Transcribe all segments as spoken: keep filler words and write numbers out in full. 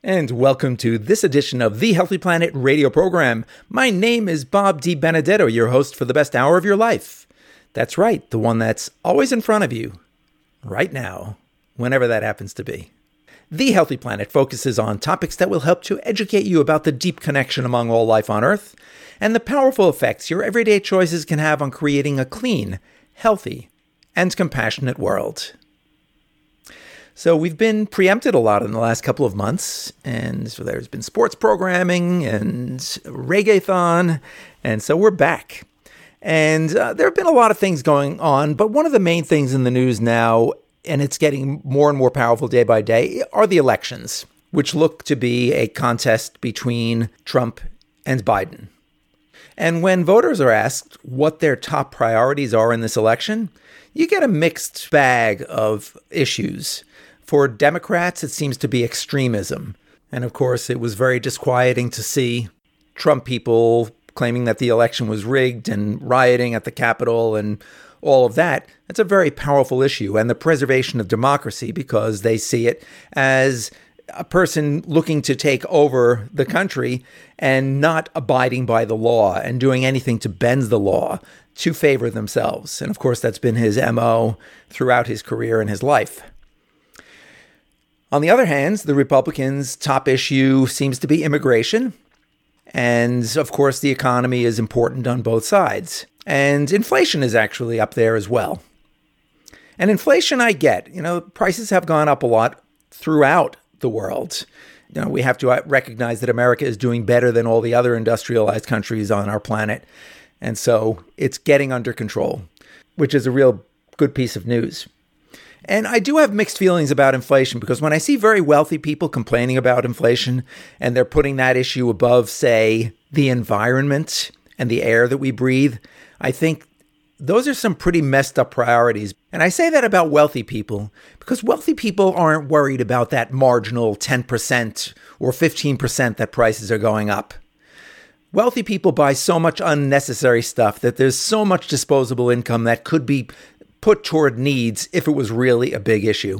And welcome to this edition of the Healthy Planet radio program. My name is Bob DiBenedetto, your host for the best hour of your life. That's right, the one that's always in front of you, right now, whenever that happens to be. The Healthy Planet focuses on topics that will help to educate you about the deep connection among all life on Earth and the powerful effects your everyday choices can have on creating a clean, healthy, and compassionate world. So we've been preempted a lot in the last couple of months, and so there's been sports programming and reggaeton, and so we're back. And uh, there have been a lot of things going on, but one of the main things in the news now, and it's getting more and more powerful day by day, are the elections, which look to be a contest between Trump and Biden. And when voters are asked what their top priorities are in this election, you get a mixed bag of issues. For Democrats, it seems to be extremism. And of course, it was very disquieting to see Trump people claiming that the election was rigged and rioting at the Capitol and all of that. It's a very powerful issue, and the preservation of democracy, because they see it as a person looking to take over the country and not abiding by the law and doing anything to bend the law to favor themselves. And of course, that's been his M O throughout his career and his life. On the other hand, the Republicans' top issue seems to be immigration. And of course, the economy is important on both sides. And inflation is actually up there as well. And inflation, I get. You know, prices have gone up a lot throughout the world. You know, we have to recognize that America is doing better than all the other industrialized countries on our planet. And so it's getting under control, which is a real good piece of news. And I do have mixed feelings about inflation, because when I see very wealthy people complaining about inflation and they're putting that issue above, say, the environment and the air that we breathe, I think those are some pretty messed up priorities. And I say that about wealthy people because wealthy people aren't worried about that marginal ten percent or fifteen percent that prices are going up. Wealthy people buy so much unnecessary stuff that there's so much disposable income that could be put toward needs if it was really a big issue.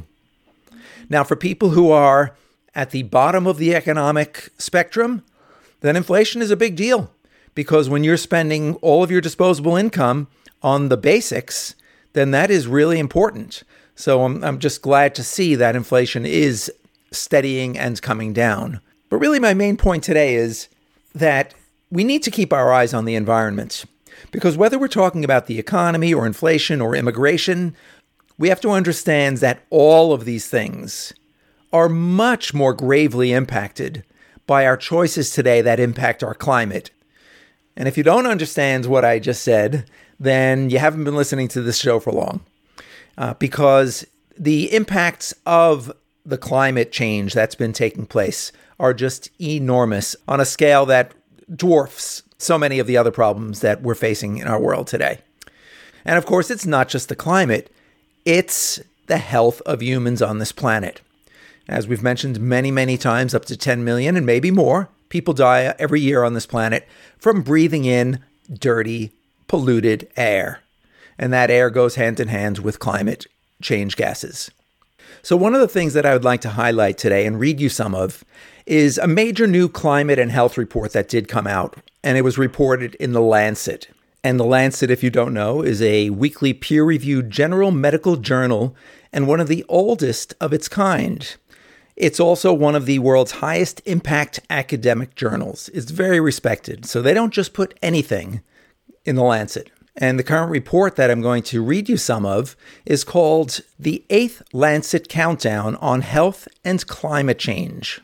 Now, for people who are at the bottom of the economic spectrum, then inflation is a big deal, because when you're spending all of your disposable income on the basics, then that is really important. So I'm, I'm just glad to see that inflation is steadying and coming down. But really, my main point today is that we need to keep our eyes on the environment. Because whether we're talking about the economy or inflation or immigration, we have to understand that all of these things are much more gravely impacted by our choices today that impact our climate. And if you don't understand what I just said, then you haven't been listening to this show for long. Uh, because the impacts of the climate change that's been taking place are just enormous on a scale that dwarfs so many of the other problems that we're facing in our world today. And of course, it's not just the climate, it's the health of humans on this planet. As we've mentioned many, many times, up to ten million and maybe more people die every year on this planet from breathing in dirty, polluted air. And that air goes hand in hand with climate change gases. So one of the things that I would like to highlight today and read you some of is a major new climate and health report that did come out. And it was reported in The Lancet. And The Lancet, if you don't know, is a weekly peer-reviewed general medical journal and one of the oldest of its kind. It's also one of the world's highest impact academic journals. It's very respected. So they don't just put anything in The Lancet. And the current report that I'm going to read you some of is called The Eighth Lancet Countdown on Health and Climate Change.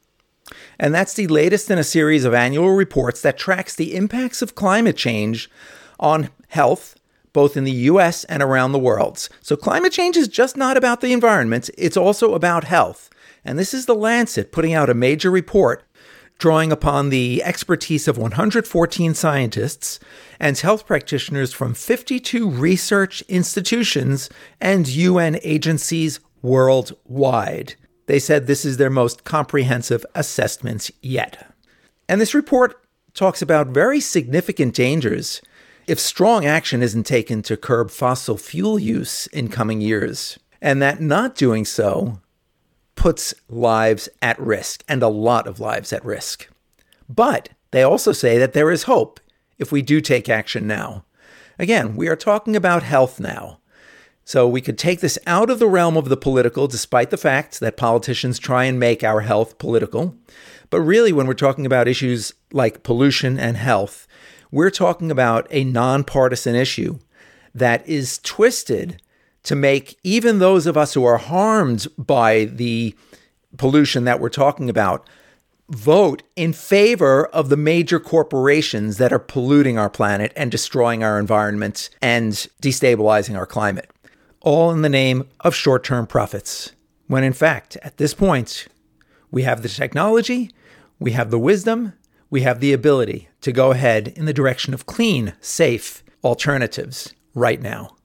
And that's the latest in a series of annual reports that tracks the impacts of climate change on health, both in the U S and around the world. So climate change is just not about the environment, it's also about health. And this is The Lancet putting out a major report drawing upon the expertise of one hundred fourteen scientists and health practitioners from fifty-two research institutions and U N agencies worldwide. They said this is their most comprehensive assessment yet. And this report talks about very significant dangers if strong action isn't taken to curb fossil fuel use in coming years, and that not doing so puts lives at risk, and a lot of lives at risk. But they also say that there is hope if we do take action now. Again, we are talking about health now. So we could take this out of the realm of the political, despite the fact that politicians try and make our health political. But really, when we're talking about issues like pollution and health, we're talking about a nonpartisan issue that is twisted to make even those of us who are harmed by the pollution that we're talking about vote in favor of the major corporations that are polluting our planet and destroying our environment and destabilizing our climate, all in the name of short-term profits. When in fact, at this point, we have the technology, we have the wisdom, we have the ability to go ahead in the direction of clean, safe alternatives right now.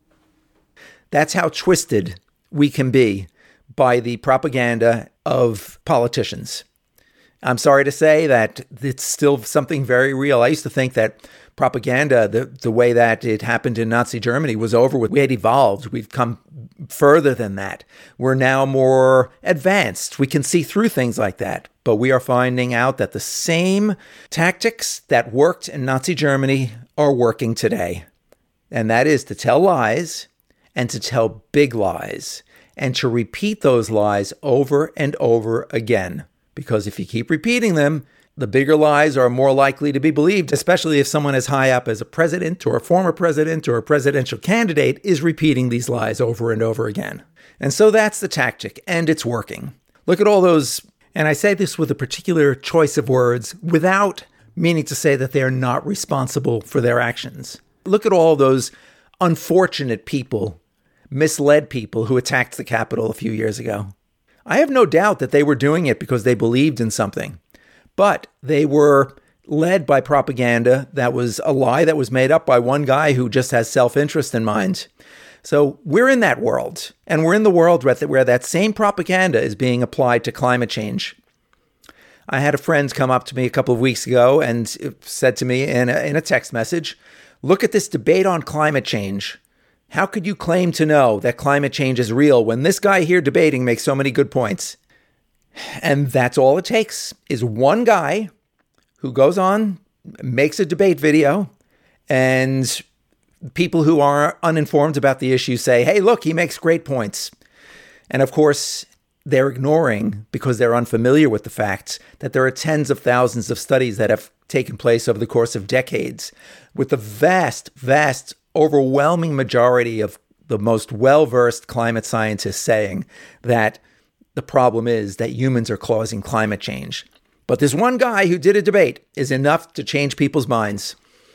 That's how twisted we can be by the propaganda of politicians. I'm sorry to say that it's still something very real. I used to think that propaganda, the, the way that it happened in Nazi Germany, was over with. We had evolved. We've come further than that. We're now more advanced. We can see through things like that. But we are finding out that the same tactics that worked in Nazi Germany are working today. And that is to tell lies and to tell big lies and to repeat those lies over and over again. Because if you keep repeating them, the bigger lies are more likely to be believed, especially if someone as high up as a president or a former president or a presidential candidate is repeating these lies over and over again. And so that's the tactic, and it's working. Look at all those, and I say this with a particular choice of words without meaning to say that they are not responsible for their actions. Look at all those unfortunate people, misled people who attacked the Capitol a few years ago. I have no doubt that they were doing it because they believed in something, but they were led by propaganda that was a lie that was made up by one guy who just has self-interest in mind. So we're in that world, and we're in the world where that same propaganda is being applied to climate change. I had a friend come up to me a couple of weeks ago and said to me in a, in a text message, "Look at this debate on climate change. How could you claim to know that climate change is real when this guy here debating makes so many good points?" And that's all it takes, is one guy who goes on, makes a debate video, and people who are uninformed about the issue say, "Hey, look, he makes great points." And of course, they're ignoring, because they're unfamiliar with the facts, that there are tens of thousands of studies that have taken place over the course of decades, with the vast, vast overwhelming majority of the most well-versed climate scientists saying that the problem is that humans are causing climate change. But this one guy who did a debate is enough to change people's minds,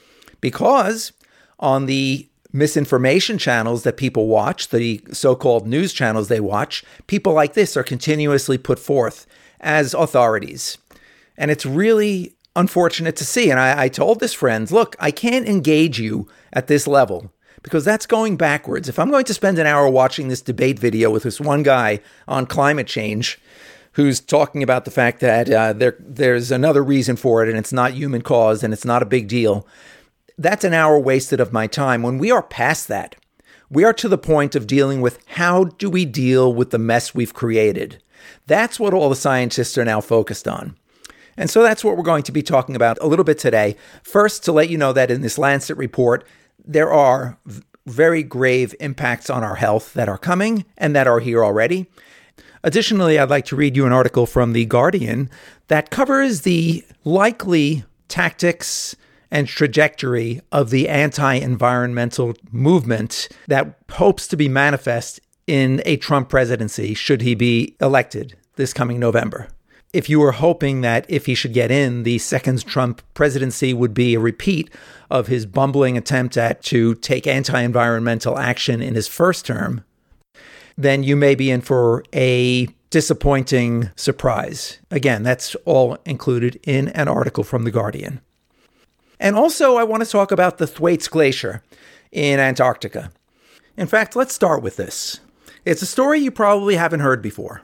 because on the misinformation channels that people watch, the so-called news channels they watch, people like this are continuously put forth as authorities. And it's really unfortunate to see. And I, I told this friend, look, I can't engage you at this level because that's going backwards. If I'm going to spend an hour watching this debate video with this one guy on climate change who's talking about the fact that uh, there there's another reason for it and it's not human caused and it's not a big deal, that's an hour wasted of my time. When we are past that, we are to the point of dealing with how do we deal with the mess we've created. That's what all the scientists are now focused on. And so that's what we're going to be talking about a little bit today. First, to let you know that in this Lancet report, there are very grave impacts on our health that are coming and that are here already. Additionally, I'd like to read you an article from The Guardian that covers the likely tactics and trajectory of the anti-environmental movement that hopes to be manifest in a Trump presidency should he be elected this coming November. If you were hoping that if he should get in, the second Trump presidency would be a repeat of his bumbling attempt at to take anti-environmental action in his first term, then you may be in for a disappointing surprise. Again, that's all included in an article from The Guardian. And also, I want to talk about the Thwaites Glacier in Antarctica. In fact, let's start with this. It's a story you probably haven't heard before.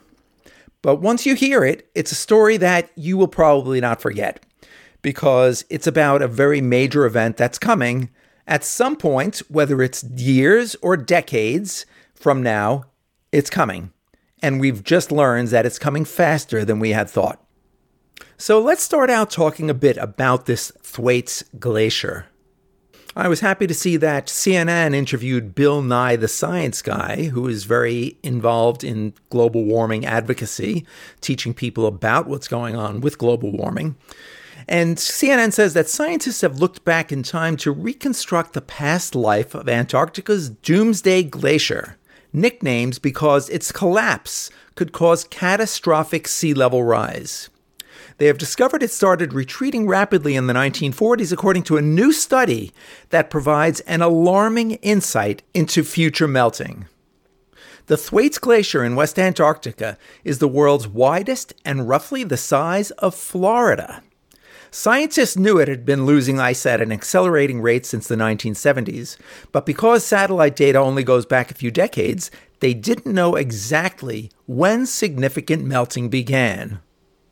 But once you hear it, it's a story that you will probably not forget, because it's about a very major event that's coming at some point, whether it's years or decades from now, it's coming. and we've just learned that it's coming faster than we had thought. So let's start out talking a bit about this Thwaites Glacier. I was happy to see that C N N interviewed Bill Nye, the science guy, who is very involved in global warming advocacy, teaching people about what's going on with global warming. And C N N says that scientists have looked back in time to reconstruct the past life of Antarctica's Doomsday Glacier, nicknamed because its collapse could cause catastrophic sea level rise. They have discovered it started retreating rapidly in the nineteen forties, according to a new study that provides an alarming insight into future melting. The Thwaites Glacier in West Antarctica is the world's widest and roughly the size of Florida. Scientists knew it had been losing ice at an accelerating rate since the nineteen seventies, but because satellite data only goes back a few decades, they didn't know exactly when significant melting began.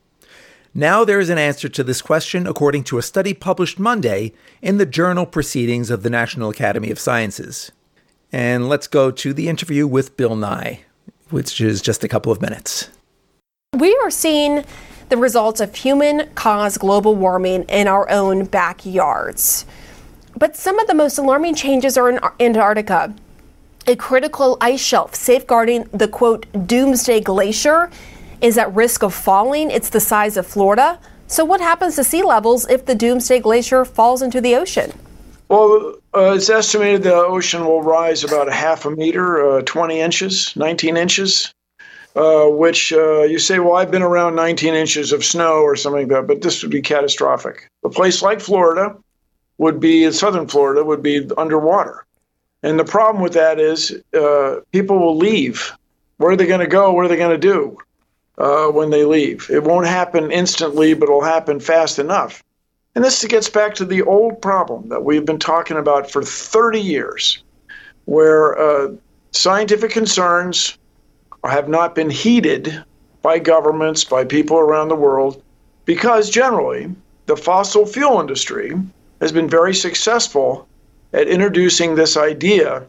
Now there is an answer to this question according to a study published Monday in the journal Proceedings of the National Academy of Sciences. And let's go to the interview with Bill Nye, which is just a couple of minutes. We are seeing the results of human-caused global warming in our own backyards. But some of the most alarming changes are in Antarctica. A critical ice shelf safeguarding the, quote, Doomsday Glacier is at risk of falling. It's the size of Florida. So what happens to sea levels if the Doomsday Glacier falls into the ocean? Well, uh, it's estimated the ocean will rise about a half a meter, uh, twenty inches, nineteen inches, uh, which uh, you say, well, I've been around nineteen inches of snow or something like that, but this would be catastrophic. A place like Florida would be, southern Florida, would be underwater. And the problem with that is uh, people will leave. Where are they going to go? What are they going to do? Uh, when they leave. It won't happen instantly, but it'll happen fast enough. And this gets back to the old problem that we've been talking about for thirty years, where uh, scientific concerns have not been heeded by governments, by people around the world, because generally the fossil fuel industry has been very successful at introducing this idea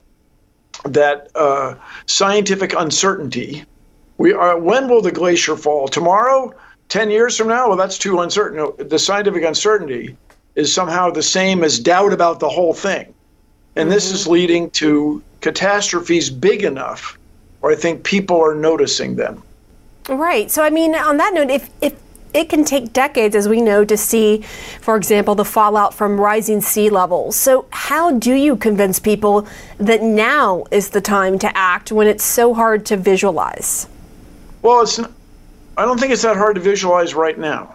that uh, scientific uncertainty We are. When will the glacier fall? Tomorrow? Ten years from now? Well, that's too uncertain. The scientific uncertainty is somehow the same as doubt about the whole thing. And mm-hmm. This is leading to catastrophes big enough where I think people are noticing them. Right. So, I mean, on that note, if, if it can take decades, as we know, to see, for example, the fallout from rising sea levels. So how do you convince people that now is the time to act when it's so hard to visualize? Well, it's. I don't think it's that hard to visualize right now.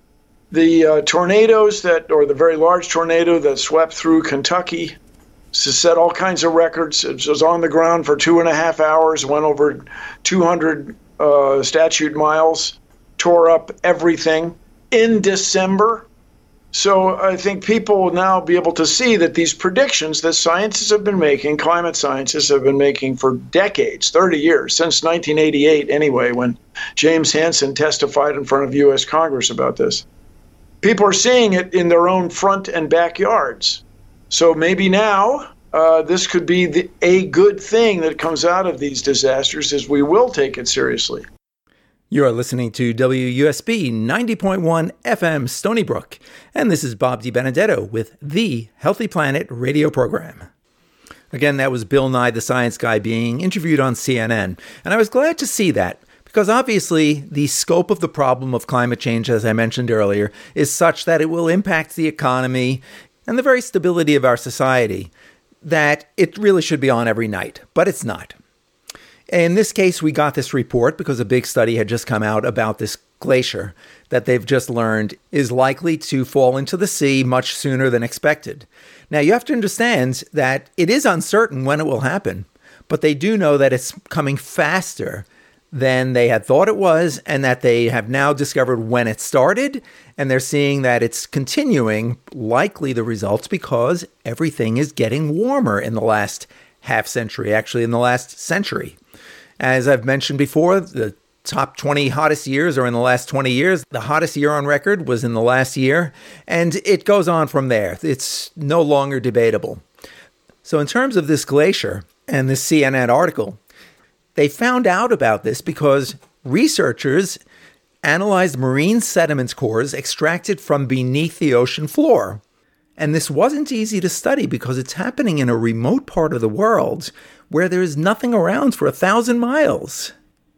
The uh, tornadoes that, or the very large tornado that swept through Kentucky, set all kinds of records. It was on the ground for two and a half hours, went over two hundred uh, statute miles, tore up everything in December. So I think people will now be able to see that these predictions that scientists have been making, climate scientists have been making for decades, thirty years, since nineteen eighty-eight anyway, when James Hansen testified in front of U S Congress about this. People are seeing it in their own front and backyards. So maybe now uh, this could be the, a good thing that comes out of these disasters, is we will take it seriously. You are listening to W U S B ninety point one F M Stony Brook, and this is Bob DiBenedetto with the Healthy Planet radio program. Again, that was Bill Nye, the science guy, being interviewed on C N N, and I was glad to see that, because obviously the scope of the problem of climate change, as I mentioned earlier, is such that it will impact the economy and the very stability of our society, that it really should be on every night, but it's not. In this case, we got this report because a big study had just come out about this glacier that they've just learned is likely to fall into the sea much sooner than expected. Now, you have to understand that it is uncertain when it will happen, but they do know that it's coming faster than they had thought it was, and that they have now discovered when it started, and they're seeing that it's continuing, likely the results because everything is getting warmer in the last half century, actually in the last century. As I've mentioned before, the top twenty hottest years are in the last twenty years. The hottest year on record was in the last year, and it goes on from there. It's no longer debatable. So in terms of this glacier and this C N N article, They found out about this because researchers analyzed marine sediment cores extracted from beneath the ocean floor. And this wasn't easy to study because it's happening in a remote part of the world where there is nothing around for a thousand miles.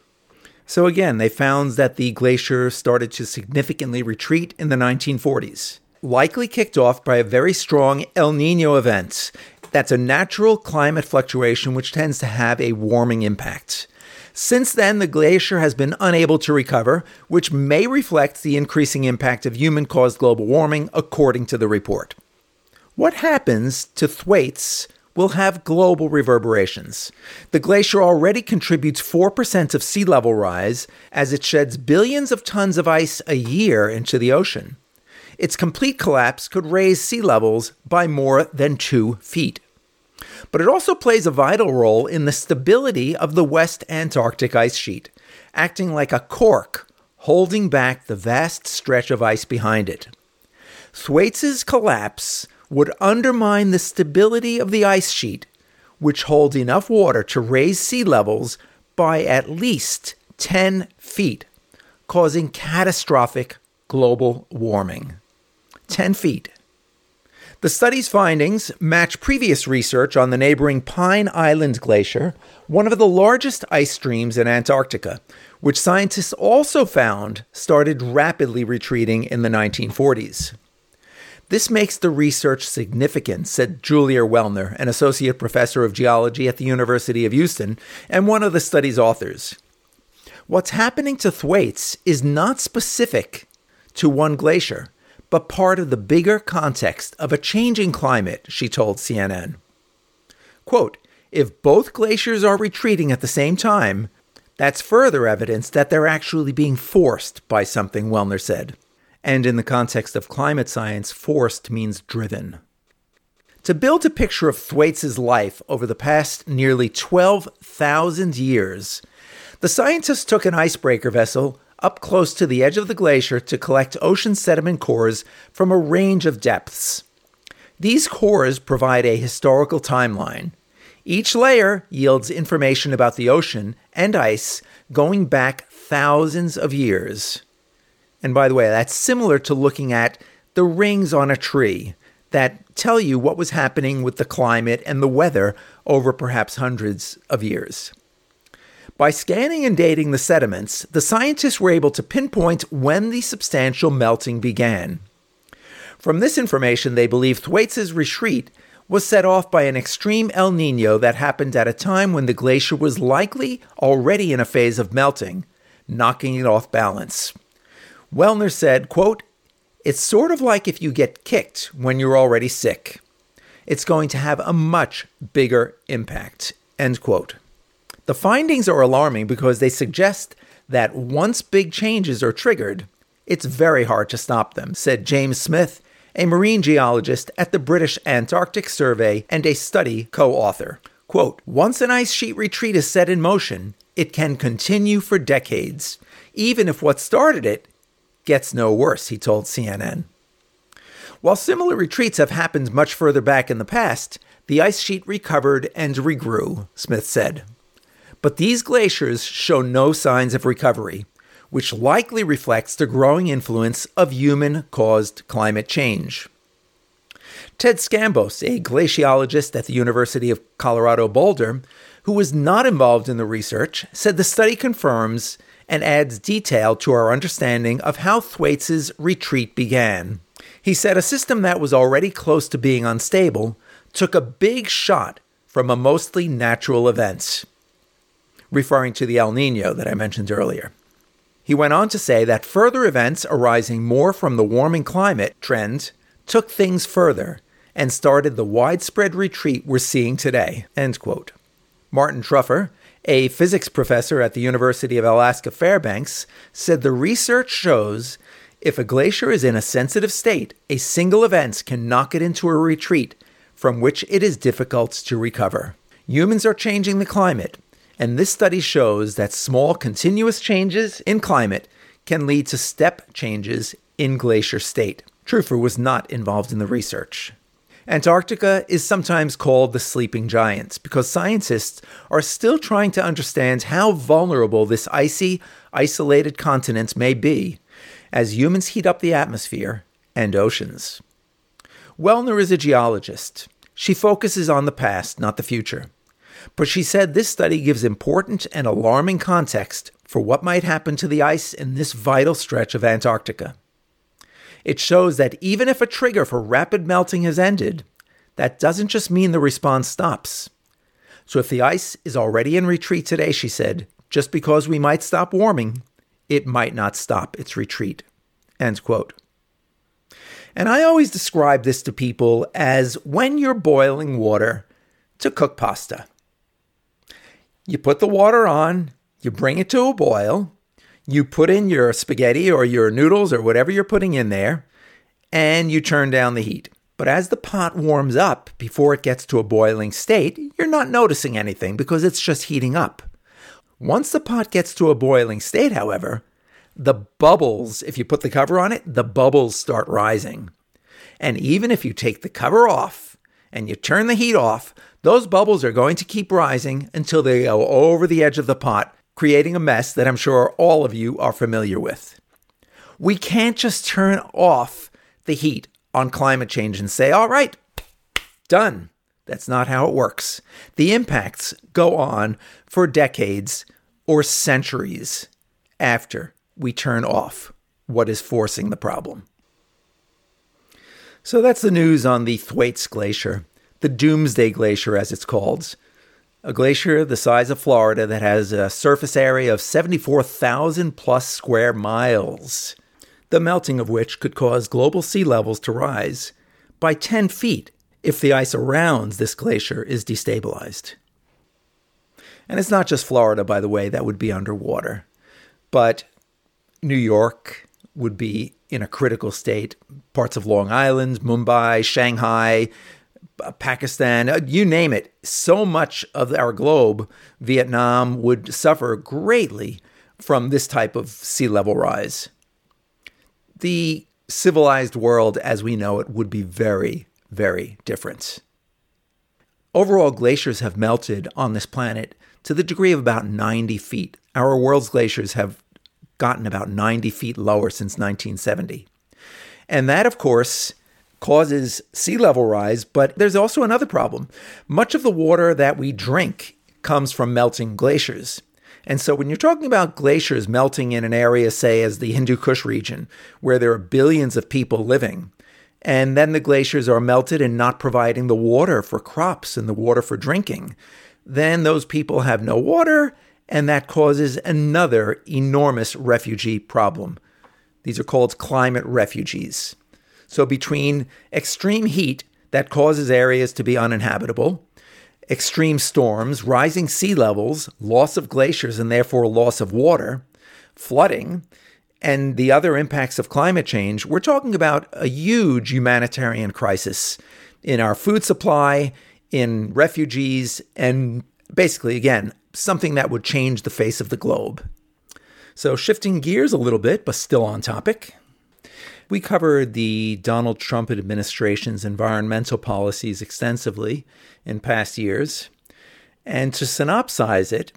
So again, they found that the glacier started to significantly retreat in the nineteen forties, likely kicked off by a very strong El Niño event. That's a natural climate fluctuation which tends to have a warming impact. Since then, the glacier has been unable to recover, which may reflect the increasing impact of human-caused global warming, according to the report. What happens to Thwaites will have global reverberations. The glacier already contributes four percent of sea level rise as it sheds billions of tons of ice a year into the ocean. Its complete collapse could raise sea levels by more than two feet. But it also plays a vital role in the stability of the West Antarctic ice sheet, acting like a cork holding back the vast stretch of ice behind it. Thwaites' collapse would undermine the stability of the ice sheet, which holds enough water to raise sea levels by at least ten feet, causing catastrophic global warming. ten feet. The study's findings match previous research on the neighboring Pine Island Glacier, one of the largest ice streams in Antarctica, which scientists also found started rapidly retreating in the nineteen forties. This makes the research significant, said Julia Wellner, an associate professor of geology at the University of Houston and one of the study's authors. What's happening to Thwaites is not specific to one glacier, but part of the bigger context of a changing climate, she told C N N. Quote, if both glaciers are retreating at the same time, that's further evidence that they're actually being forced by something, Wellner said. And in the context of climate science, forced means driven. To build a picture of Thwaites' life over the past nearly twelve thousand years, the scientists took an icebreaker vessel up close to the edge of the glacier to collect ocean sediment cores from a range of depths. These cores provide a historical timeline. Each layer yields information about the ocean and ice going back thousands of years. And by the way, that's similar to looking at the rings on a tree that tell you what was happening with the climate and the weather over perhaps hundreds of years. By scanning and dating the sediments, the scientists were able to pinpoint when the substantial melting began. From this information, they believe Thwaites' retreat was set off by an extreme El Niño that happened at a time when the glacier was likely already in a phase of melting, knocking it off balance. Wellner said, quote, it's sort of like if you get kicked when you're already sick. It's going to have a much bigger impact, end quote. The findings are alarming because they suggest that once big changes are triggered, it's very hard to stop them, said James Smith, a marine geologist at the British Antarctic Survey and a study co-author. Quote, once an ice sheet retreat is set in motion, it can continue for decades, even if what started it gets no worse, he told C N N. While similar retreats have happened much further back in the past, the ice sheet recovered and regrew, Smith said. But these glaciers show no signs of recovery, which likely reflects the growing influence of human-caused climate change. Ted Scambos, a glaciologist at the University of Colorado Boulder, who was not involved in the research, said the study confirms and adds detail to our understanding of how Thwaites' retreat began. He said a system that was already close to being unstable took a big shot from a mostly natural event, referring to the El Niño that I mentioned earlier. He went on to say that further events arising more from the warming climate trend took things further and started the widespread retreat we're seeing today, end quote. Martin Truffer, a physics professor at the University of Alaska Fairbanks, said the research shows if a glacier is in a sensitive state, a single event can knock it into a retreat from which it is difficult to recover. Humans are changing the climate, and this study shows that small continuous changes in climate can lead to step changes in glacier state. Truffer was not involved in the research. Antarctica is sometimes called the sleeping giant because scientists are still trying to understand how vulnerable this icy, isolated continent may be as humans heat up the atmosphere and oceans. Wellner is a geologist. She focuses on the past, not the future. But she said this study gives important and alarming context for what might happen to the ice in this vital stretch of Antarctica. It shows that even if a trigger for rapid melting has ended, that doesn't just mean the response stops. So if the ice is already in retreat today, she said, just because we might stop warming, it might not stop its retreat. End quote. And I always describe this to people as when you're boiling water to cook pasta. You put the water on, you bring it to a boil, you put in your spaghetti or your noodles or whatever you're putting in there, and you turn down the heat. But as the pot warms up before it gets to a boiling state, you're not noticing anything because it's just heating up. Once the pot gets to a boiling state, however, the bubbles, if you put the cover on it, the bubbles start rising. And even if you take the cover off and you turn the heat off, those bubbles are going to keep rising until they go over the edge of the pot, creating a mess that I'm sure all of you are familiar with. We can't just turn off the heat on climate change and say, all right, done. That's not how it works. The impacts go on for decades or centuries after we turn off what is forcing the problem. So that's the news on the Thwaites Glacier, the Doomsday Glacier as it's called. A glacier the size of Florida that has a surface area of seventy-four thousand plus square miles, the melting of which could cause global sea levels to rise by ten feet if the ice around this glacier is destabilized. And it's not just Florida, by the way, that would be underwater, but New York would be in a critical state, parts of Long Island, Mumbai, Shanghai, Pakistan, you name it. So much of our globe, Vietnam, would suffer greatly from this type of sea level rise. The civilized world as we know it would be very, very different. Overall, glaciers have melted on this planet to the degree of about ninety feet. Our world's glaciers have gotten about ninety feet lower since nineteen seventy. And that, of course, causes sea level rise, but there's also another problem. Much of the water that we drink comes from melting glaciers. And so when you're talking about glaciers melting in an area, say, as the Hindu Kush region, where there are billions of people living, and then the glaciers are melted and not providing the water for crops and the water for drinking, then those people have no water, and that causes another enormous refugee problem. These are called climate refugees. So between extreme heat that causes areas to be uninhabitable, extreme storms, rising sea levels, loss of glaciers and therefore loss of water, flooding, and the other impacts of climate change, we're talking about a huge humanitarian crisis in our food supply, in refugees, and basically, again, something that would change the face of the globe. So shifting gears a little bit, but still on topic, we covered the Donald Trump administration's environmental policies extensively in past years. And to synopsize it,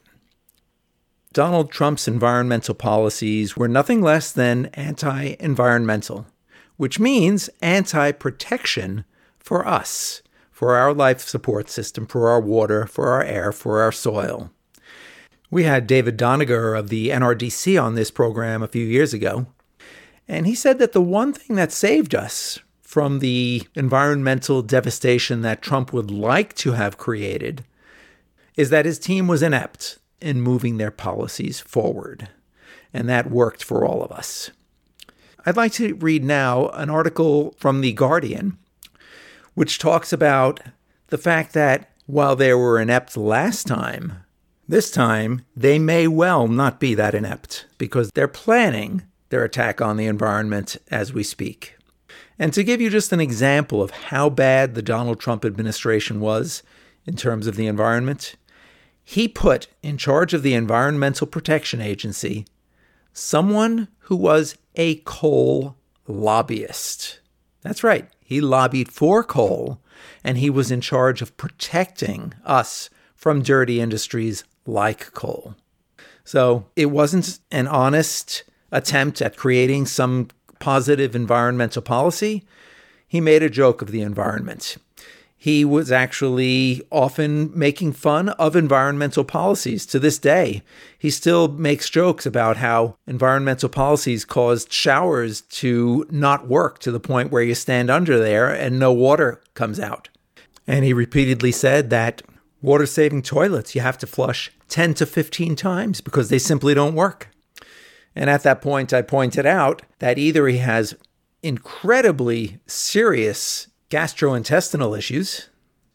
Donald Trump's environmental policies were nothing less than anti-environmental, which means anti-protection for us, for our life support system, for our water, for our air, for our soil. We had David Doniger of the N R D C on this program a few years ago, and he said that the one thing that saved us from the environmental devastation that Trump would like to have created is that his team was inept in moving their policies forward. And that worked for all of us. I'd like to read now an article from The Guardian, which talks about the fact that while they were inept last time, this time they may well not be that inept because they're planning their attack on the environment as we speak. And to give you just an example of how bad the Donald Trump administration was in terms of the environment, he put in charge of the Environmental Protection Agency someone who was a coal lobbyist. That's right. He lobbied for coal and he was in charge of protecting us from dirty industries like coal. So it wasn't an honest attempt at creating some positive environmental policy. He made a joke of the environment. He was actually often making fun of environmental policies. To this day, he still makes jokes about how environmental policies caused showers to not work to the point where you stand under there and no water comes out. And he repeatedly said that water-saving toilets you have to flush ten to fifteen times because they simply don't work. And at that point, I pointed out that either he has incredibly serious gastrointestinal issues,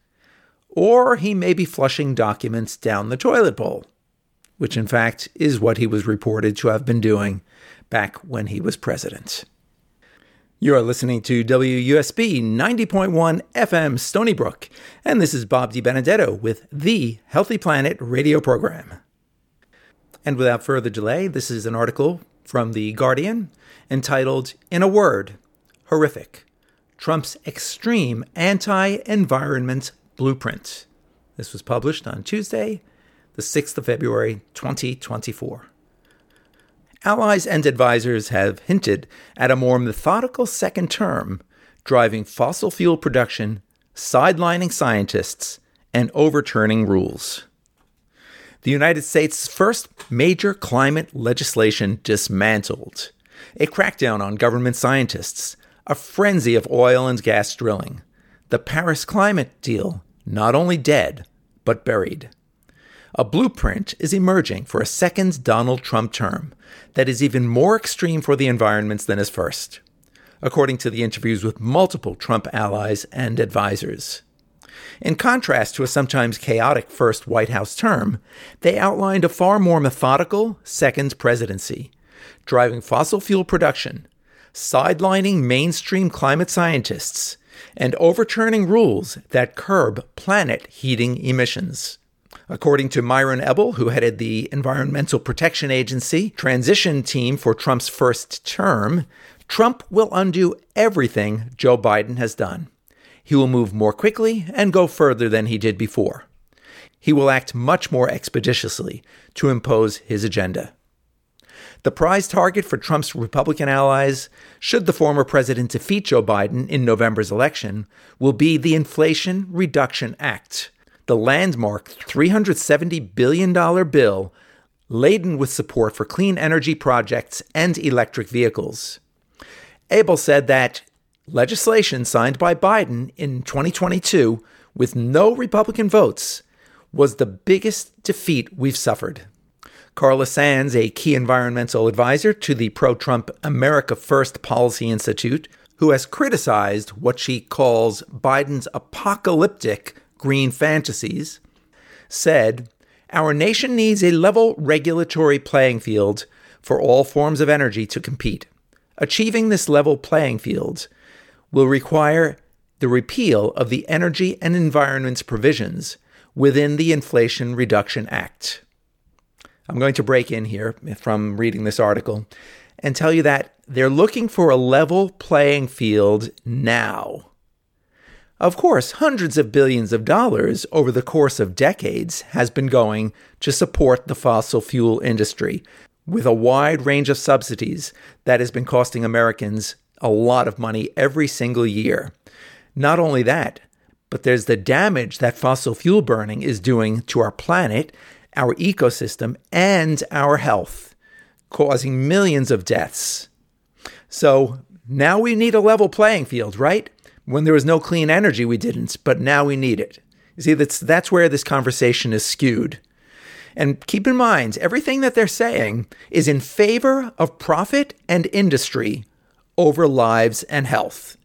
or he may be flushing documents down the toilet bowl, which in fact is what he was reported to have been doing back when he was president. You are listening to W U S B ninety point one F M Stony Brook, and this is Bob DiBenedetto with the Healthy Planet radio program. And without further delay, this is an article from The Guardian entitled, "In a Word, Horrific. Trump's Extreme Anti-Environment Blueprint." This was published on Tuesday, the sixth of February, twenty twenty-four. Allies and advisors have hinted at a more methodical second term, driving fossil fuel production, sidelining scientists, and overturning rules. The United States' first major climate legislation dismantled, a crackdown on government scientists, a frenzy of oil and gas drilling, the Paris climate deal not only dead, but buried. A blueprint is emerging for a second Donald Trump term that is even more extreme for the environment than his first, according to the interviews with multiple Trump allies and advisors. In contrast to a sometimes chaotic first White House term, they outlined a far more methodical second presidency, driving fossil fuel production, sidelining mainstream climate scientists, and overturning rules that curb planet heating emissions. According to Myron Ebel, who headed the Environmental Protection Agency transition team for Trump's first term, Trump will undo everything Joe Biden has done. He will move more quickly and go further than he did before. He will act much more expeditiously to impose his agenda. The prize target for Trump's Republican allies, should the former president defeat Joe Biden in November's election, will be the Inflation Reduction Act, the landmark three hundred seventy billion dollars bill laden with support for clean energy projects and electric vehicles. Abel said that legislation signed by Biden in twenty twenty-two with no Republican votes was the biggest defeat we've suffered. Carla Sands, a key environmental advisor to the pro-Trump America First Policy Institute, who has criticized what she calls Biden's apocalyptic green fantasies, said, "Our nation needs a level regulatory playing field for all forms of energy to compete. Achieving this level playing field will require the repeal of the energy and environment provisions within the Inflation Reduction Act." I'm going to break in here from reading this article and tell you that they're looking for a level playing field now. Of course, hundreds of billions of dollars over the course of decades has been going to support the fossil fuel industry, with a wide range of subsidies that has been costing Americans a lot of money every single year. Not only that, but there's the damage that fossil fuel burning is doing to our planet, our ecosystem, and our health, causing millions of deaths. So now we need a level playing field, right? When there was no clean energy, we didn't, but now we need it. You see, that's, that's where this conversation is skewed. And keep in mind, everything that they're saying is in favor of profit and industry over lives and health.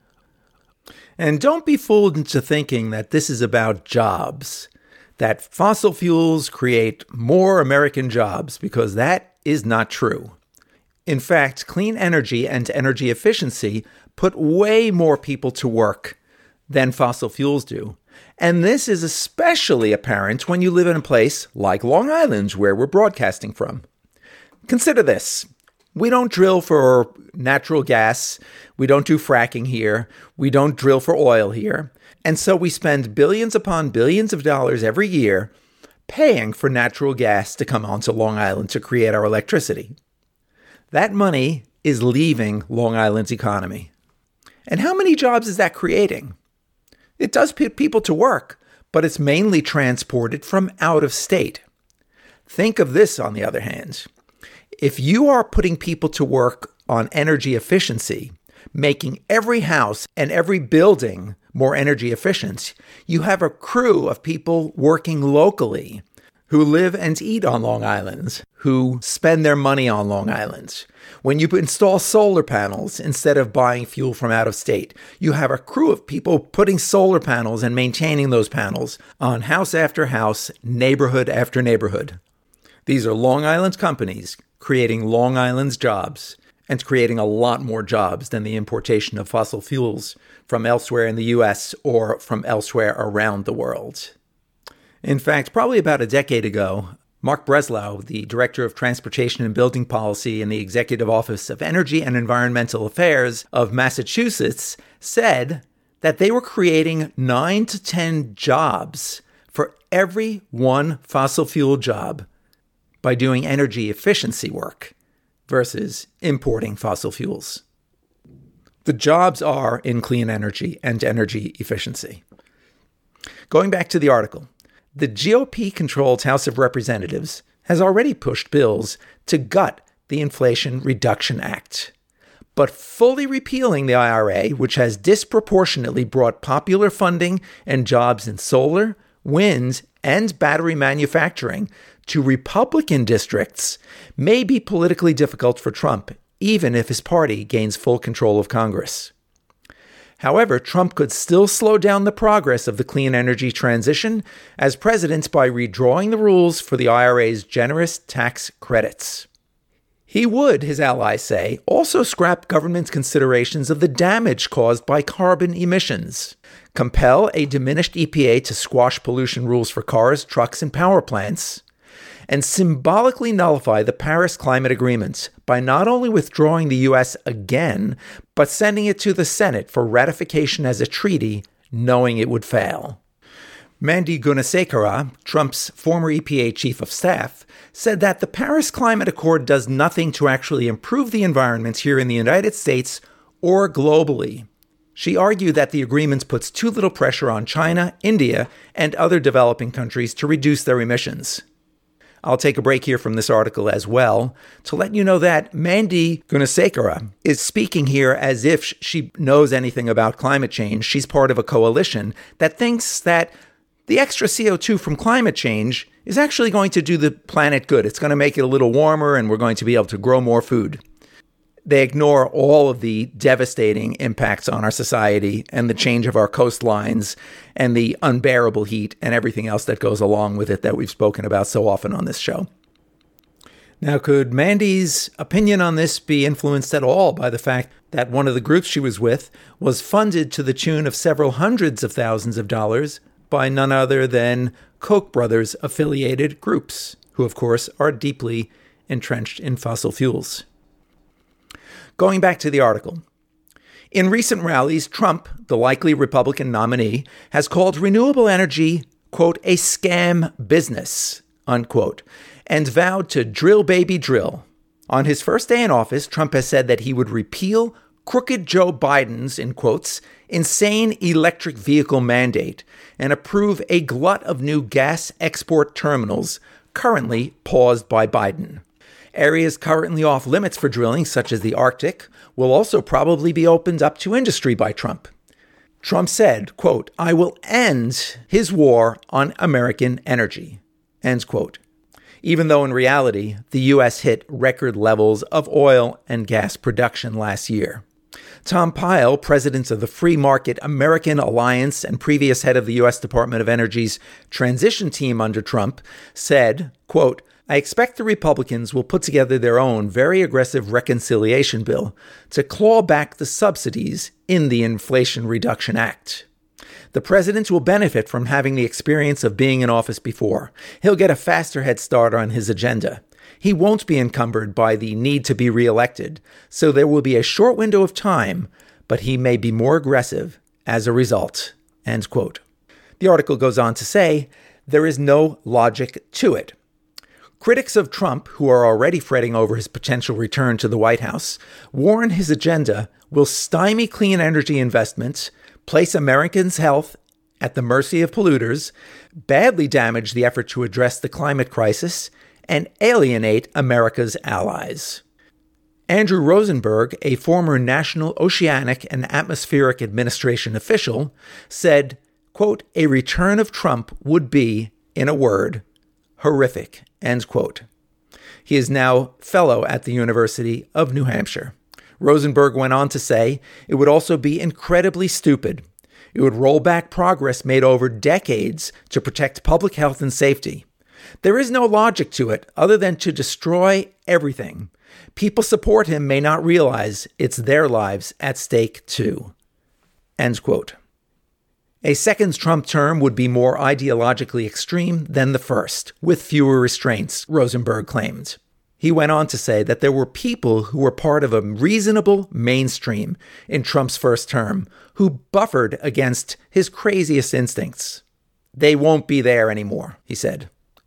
And don't be fooled into thinking that this is about jobs, that fossil fuels create more American jobs, because that is not true. In fact, clean energy and energy efficiency put way more people to work than fossil fuels do. And this is especially apparent when you live in a place like Long Island, where we're broadcasting from. Consider this. We don't drill for natural gas. We don't do fracking here. We don't drill for oil here. And so we spend billions upon billions of dollars every year paying for natural gas to come onto Long Island to create our electricity. That money is leaving Long Island's economy. And how many jobs is that creating? It does put people to work, but it's mainly transported from out of state. Think of this, on the other hand. If you are putting people to work on energy efficiency, making every house and every building more energy efficient, you have a crew of people working locally who live and eat on Long Island, who spend their money on Long Island. When you install solar panels instead of buying fuel from out of state, you have a crew of people putting solar panels and maintaining those panels on house after house, neighborhood after neighborhood. These are Long Island's companies creating Long Island's jobs and creating a lot more jobs than the importation of fossil fuels from elsewhere in the U S or from elsewhere around the world. In fact, probably about a decade ago, Mark Breslau, the Director of Transportation and Building Policy in the Executive Office of Energy and Environmental Affairs of Massachusetts, said that they were creating nine to ten jobs for every one fossil fuel job by doing energy efficiency work versus importing fossil fuels. The jobs are in clean energy and energy efficiency. Going back to the article, the G O P-controlled House of Representatives has already pushed bills to gut the Inflation Reduction Act. But fully repealing the I R A, which has disproportionately brought popular funding and jobs in solar, wind, and battery manufacturing to Republican districts, may be politically difficult for Trump, even if his party gains full control of Congress. However, Trump could still slow down the progress of the clean energy transition as president by redrawing the rules for the I R A's generous tax credits. He would, his allies say, also scrap government's considerations of the damage caused by carbon emissions, compel a diminished E P A to squash pollution rules for cars, trucks, and power plants, and symbolically nullify the Paris Climate Agreement by not only withdrawing the U S again, but sending it to the Senate for ratification as a treaty, knowing it would fail. Mandy Gunasekara, Trump's former E P A chief of staff, said that the Paris Climate Accord does nothing to actually improve the environment here in the United States or globally. She argued that the agreement puts too little pressure on China, India, and other developing countries to reduce their emissions. I'll take a break here from this article as well to let you know that Mandy Gunasekara is speaking here as if she knows anything about climate change. She's part of a coalition that thinks that the extra C O two from climate change is actually going to do the planet good. It's going to make it a little warmer and we're going to be able to grow more food. They ignore all of the devastating impacts on our society and the change of our coastlines and the unbearable heat and everything else that goes along with it that we've spoken about so often on this show. Now, could Mandy's opinion on this be influenced at all by the fact that one of the groups she was with was funded to the tune of several hundreds of thousands of dollars by none other than Koch brothers affiliated groups, who of course are deeply entrenched in fossil fuels? Going back to the article. In recent rallies, Trump, the likely Republican nominee, has called renewable energy, quote, a scam business, unquote, and vowed to drill baby drill. On his first day in office, Trump has said that he would repeal crooked Joe Biden's, in quotes, insane electric vehicle mandate and approve a glut of new gas export terminals currently paused by Biden. Areas currently off limits for drilling, such as the Arctic, will also probably be opened up to industry by Trump. Trump said, quote, I will end his war on American energy, end quote. Even though in reality, the U S hit record levels of oil and gas production last year. Tom Pyle, president of the Free Market American Alliance and previous head of the U S Department of Energy's transition team under Trump, said, quote, I expect the Republicans will put together their own very aggressive reconciliation bill to claw back the subsidies in the Inflation Reduction Act. The president will benefit from having the experience of being in office before. He'll get a faster head start on his agenda. He won't be encumbered by the need to be reelected, so there will be a short window of time, but he may be more aggressive as a result." End quote. The article goes on to say, there is no logic to it. Critics of Trump, who are already fretting over his potential return to the White House, warn his agenda will stymie clean energy investments, place Americans' health at the mercy of polluters, badly damage the effort to address the climate crisis, and alienate America's allies. Andrew Rosenberg, a former National Oceanic and Atmospheric Administration official, said, quote, "A return of Trump would be, in a word, horrific," end quote. He is now fellow at the University of New Hampshire. Rosenberg went on to say, "It would also be incredibly stupid. It would roll back progress made over decades to protect public health and safety. There is no logic to it other than to destroy everything. People support him may not realize it's their lives at stake too." End quote. A second Trump term would be more ideologically extreme than the first, with fewer restraints, Rosenberg claimed. He went on to say that there were people who were part of a reasonable mainstream in Trump's first term who buffered against his craziest instincts. They won't be there anymore, he said.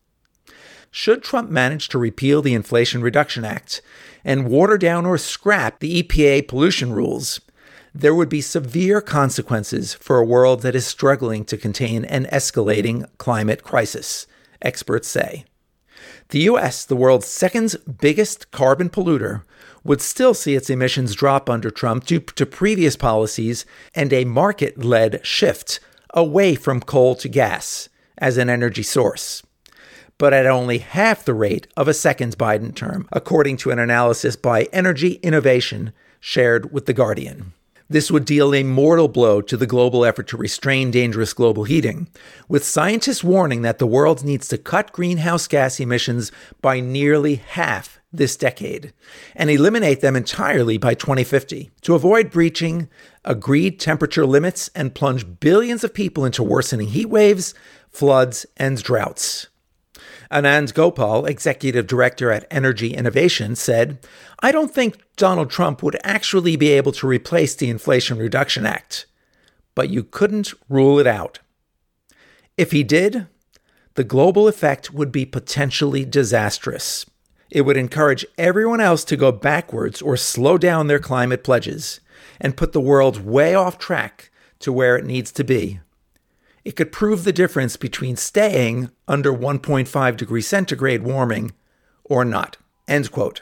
Should Trump manage to repeal the Inflation Reduction Act and water down or scrap the E P A pollution rules, there would be severe consequences for a world that is struggling to contain an escalating climate crisis, experts say. The U S, the world's second biggest carbon polluter, would still see its emissions drop under Trump due to previous policies and a market-led shift away from coal to gas as an energy source, but at only half the rate of a second Biden term, according to an analysis by Energy Innovation shared with The Guardian. This would deal a mortal blow to the global effort to restrain dangerous global heating, with scientists warning that the world needs to cut greenhouse gas emissions by nearly half this decade and eliminate them entirely by twenty fifty to avoid breaching agreed temperature limits and plunge billions of people into worsening heat waves, floods, and droughts. Anand Gopal, executive director at Energy Innovation, said, "I don't think Donald Trump would actually be able to replace the Inflation Reduction Act, but you couldn't rule it out. If he did, the global effect would be potentially disastrous. It would encourage everyone else to go backwards or slow down their climate pledges and put the world way off track to where it needs to be. It could prove the difference between staying under one point five degrees centigrade warming or not." End quote.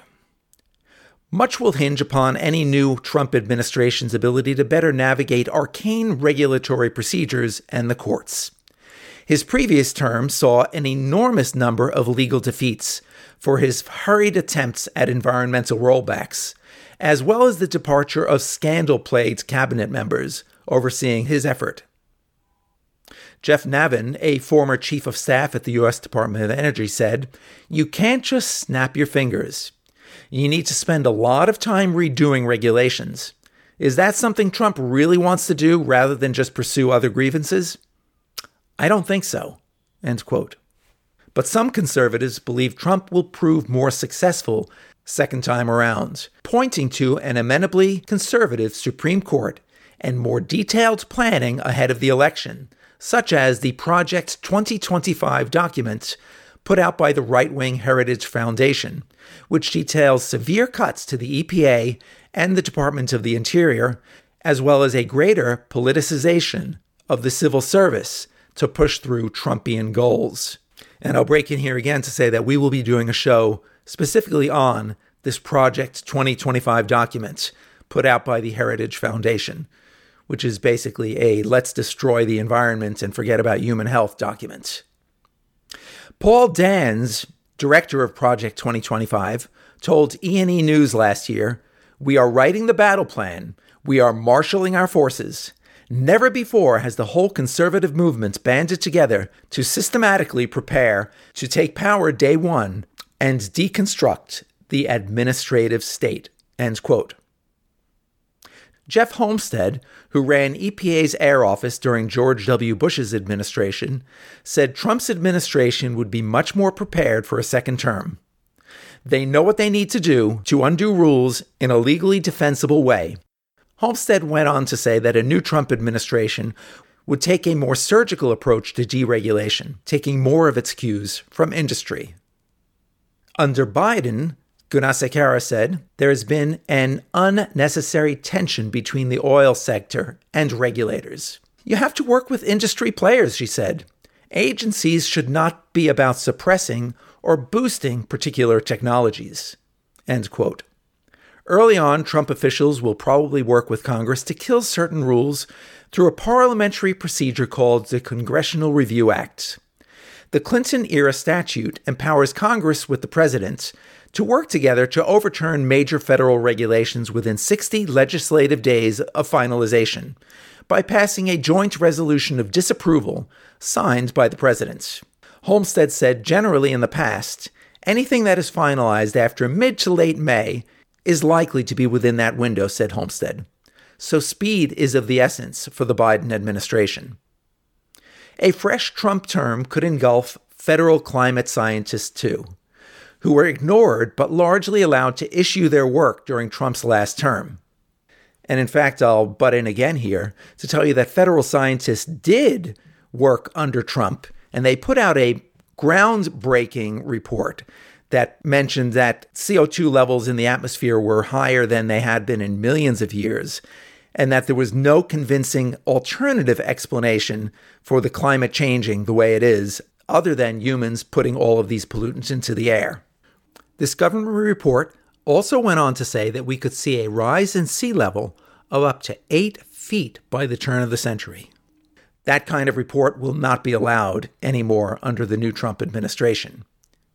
Much will hinge upon any new Trump administration's ability to better navigate arcane regulatory procedures and the courts. His previous term saw an enormous number of legal defeats for his hurried attempts at environmental rollbacks, as well as the departure of scandal-plagued cabinet members overseeing his effort. Jeff Navin, a former chief of staff at the U S Department of Energy, said, "You can't just snap your fingers. You need to spend a lot of time redoing regulations. Is that something Trump really wants to do rather than just pursue other grievances? I don't think so." End quote. But some conservatives believe Trump will prove more successful second time around, pointing to an amenably conservative Supreme Court and more detailed planning ahead of the election, such as the Project twenty twenty-five document put out by the right-wing Heritage Foundation, which details severe cuts to the E P A and the Department of the Interior, as well as a greater politicization of the civil service to push through Trumpian goals. And I'll break in here again to say that we will be doing a show specifically on this Project twenty twenty-five document put out by the Heritage Foundation, which is basically a let's destroy the environment and forget about human health document. Paul Dans, director of Project twenty twenty-five, told E and E News last year, "We are writing the battle plan. We are marshaling our forces. Never before has the whole conservative movement banded together to systematically prepare to take power day one and deconstruct the administrative state." End quote. Jeff Homestead, who ran E P A's Air Office during George W. Bush's administration, said Trump's administration would be much more prepared for a second term. They know what they need to do to undo rules in a legally defensible way. Homestead went on to say that a new Trump administration would take a more surgical approach to deregulation, taking more of its cues from industry. Under Biden, Gunasekara said, there has been an unnecessary tension between the oil sector and regulators. You have to work with industry players, she said. Agencies should not be about suppressing or boosting particular technologies. End quote. Early on, Trump officials will probably work with Congress to kill certain rules through a parliamentary procedure called the Congressional Review Act. The Clinton-era statute empowers Congress with the president to work together to overturn major federal regulations within sixty legislative days of finalization by passing a joint resolution of disapproval signed by the president. Homestead said generally in the past, anything that is finalized after mid to late May is likely to be within that window, said Homestead. So speed is of the essence for the Biden administration. A fresh Trump term could engulf federal climate scientists too, who were ignored but largely allowed to issue their work during Trump's last term. And in fact, I'll butt in again here to tell you that federal scientists did work under Trump, and they put out a groundbreaking report that mentioned that C O two levels in the atmosphere were higher than they had been in millions of years, and that there was no convincing alternative explanation for the climate changing the way it is, other than humans putting all of these pollutants into the air. This government report also went on to say that we could see a rise in sea level of up to eight feet by the turn of the century. That kind of report will not be allowed anymore under the new Trump administration.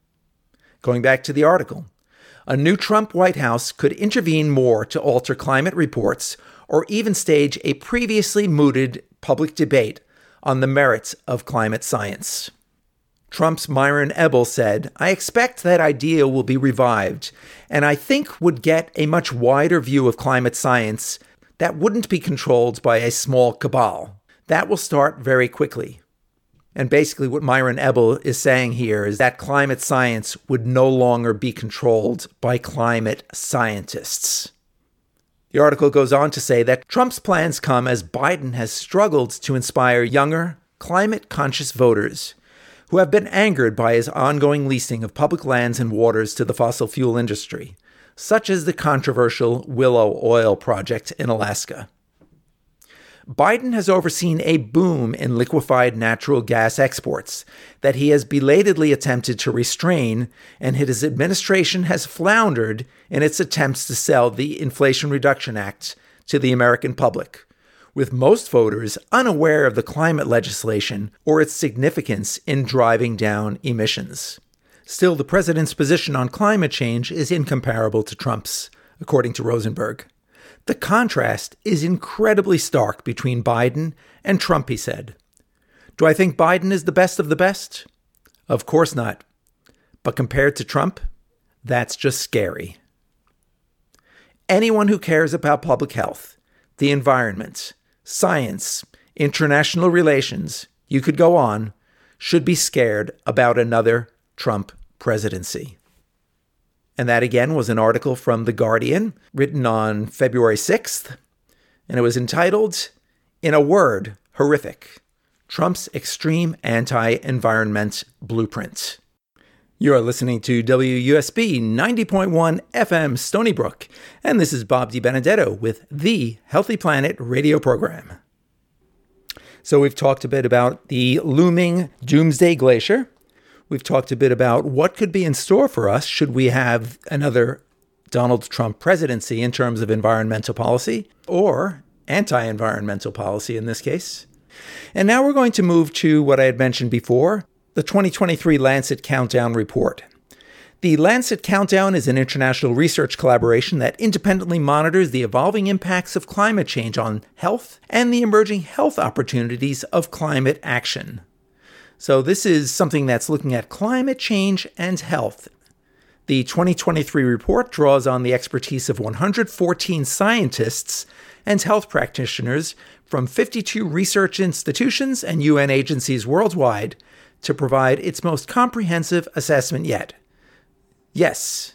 Going back to the article, a new Trump White House could intervene more to alter climate reports or even stage a previously mooted public debate on the merits of climate science. Trump's Myron Ebel said, I expect that idea will be revived, and I think would get a much wider view of climate science that wouldn't be controlled by a small cabal. That will start very quickly. And basically what Myron Ebel is saying here is that climate science would no longer be controlled by climate scientists. The article goes on to say that Trump's plans come as Biden has struggled to inspire younger, climate-conscious voters who have been angered by his ongoing leasing of public lands and waters to the fossil fuel industry, such as the controversial Willow Oil project in Alaska. Biden has overseen a boom in liquefied natural gas exports that he has belatedly attempted to restrain, and his administration has floundered in its attempts to sell the Inflation Reduction Act to the American public, with most voters unaware of the climate legislation or its significance in driving down emissions. Still, the president's position on climate change is incomparable to Trump's, according to Rosenberg. The contrast is incredibly stark between Biden and Trump, he said. Do I think Biden is the best of the best? Of course not. But compared to Trump, that's just scary. Anyone who cares about public health, the environment, science, international relations, you could go on, should be scared about another Trump presidency. And that, again, was an article from The Guardian, written on February sixth, and it was entitled, In a Word, Horrific, Trump's Extreme Anti-Environment Blueprint. You are listening to W U S B ninety point one F M Stony Brook, and this is Bob DiBenedetto with the Healthy Planet radio program. So we've talked a bit about the looming doomsday glacier. We've talked a bit about what could be in store for us should we have another Donald Trump presidency in terms of environmental policy, or anti-environmental policy in this case. And now we're going to move to what I had mentioned before, the twenty twenty-three Lancet Countdown Report. The Lancet Countdown is an international research collaboration that independently monitors the evolving impacts of climate change on health and the emerging health opportunities of climate action. So this is something that's looking at climate change and health. The twenty twenty-three report draws on the expertise of one hundred fourteen scientists and health practitioners from fifty-two research institutions and U N agencies worldwide to provide its most comprehensive assessment yet. Yes,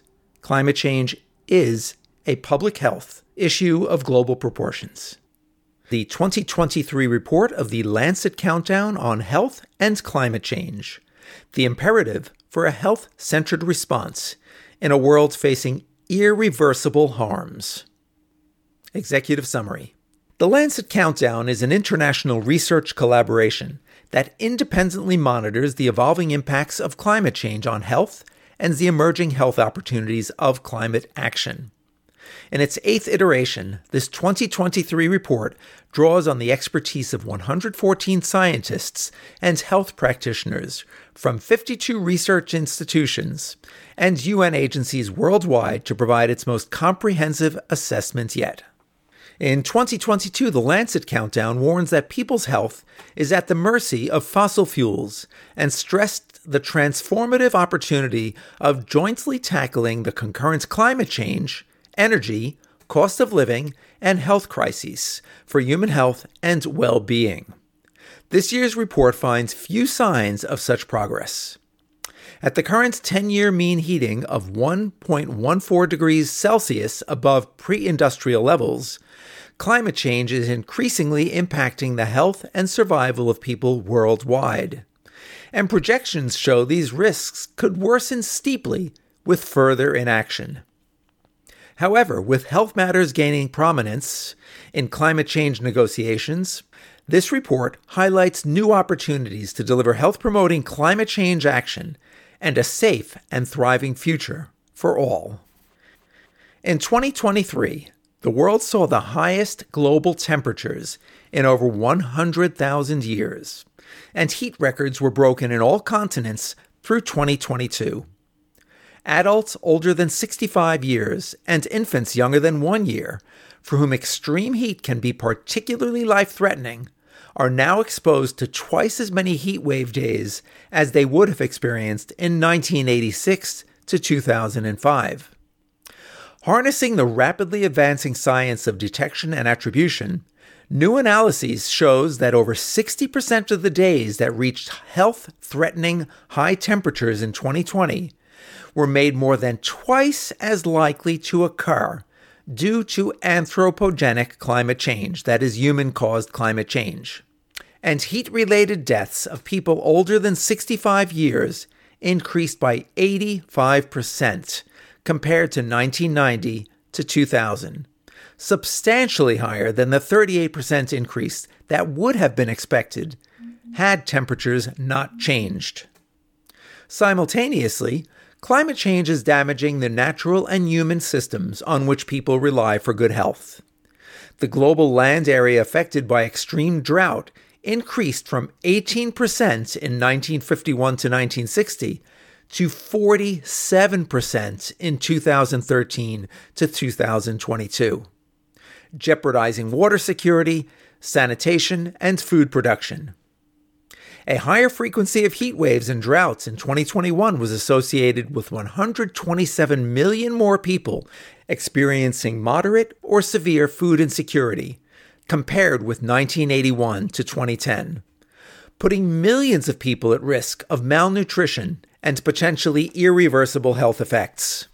climate change is a public health issue of global proportions. The twenty twenty-three report of the Lancet Countdown on Health and Climate Change, the imperative for a health-centered response in a world facing irreversible harms. Executive Summary. The Lancet Countdown is an international research collaboration that independently monitors the evolving impacts of climate change on health and the emerging health opportunities of climate action. In its eighth iteration, this twenty twenty-three report draws on the expertise of one hundred fourteen scientists and health practitioners from fifty-two research institutions and U N agencies worldwide to provide its most comprehensive assessment yet. In twenty twenty-two, the Lancet Countdown warns that people's health is at the mercy of fossil fuels and stressed the transformative opportunity of jointly tackling the concurrent climate change, energy, cost of living, and health crises for human health and well-being. This year's report finds few signs of such progress. At the current ten-year mean heating of one point one four degrees Celsius above pre-industrial levels, climate change is increasingly impacting the health and survival of people worldwide. And projections show these risks could worsen steeply with further inaction. However, with health matters gaining prominence in climate change negotiations, this report highlights new opportunities to deliver health-promoting climate change action and a safe and thriving future for all. In twenty twenty-three, the world saw the highest global temperatures in over one hundred thousand years, and heat records were broken in all continents through twenty twenty-two. Adults older than sixty-five years and infants younger than one year, for whom extreme heat can be particularly life-threatening, are now exposed to twice as many heat wave days as they would have experienced in nineteen eighty-six to two thousand five. Harnessing the rapidly advancing science of detection and attribution, new analyses shows that over sixty percent of the days that reached health-threatening high temperatures in twenty twenty were made more than twice as likely to occur due to anthropogenic climate change, that is, human-caused climate change. And heat-related deaths of people older than sixty-five years increased by eighty-five percent compared to nineteen ninety to two thousand, substantially higher than the thirty-eight percent increase that would have been expected had temperatures not changed. Simultaneously, climate change is damaging the natural and human systems on which people rely for good health. The global land area affected by extreme drought increased from eighteen percent in nineteen fifty-one to nineteen sixty to forty-seven percent in two thousand thirteen to two thousand twenty-two, jeopardizing water security, sanitation, and food production. A higher frequency of heat waves and droughts in twenty twenty-one was associated with one hundred twenty-seven million more people experiencing moderate or severe food insecurity compared with nineteen eighty-one to twenty ten, putting millions of people at risk of malnutrition and potentially irreversible health effects.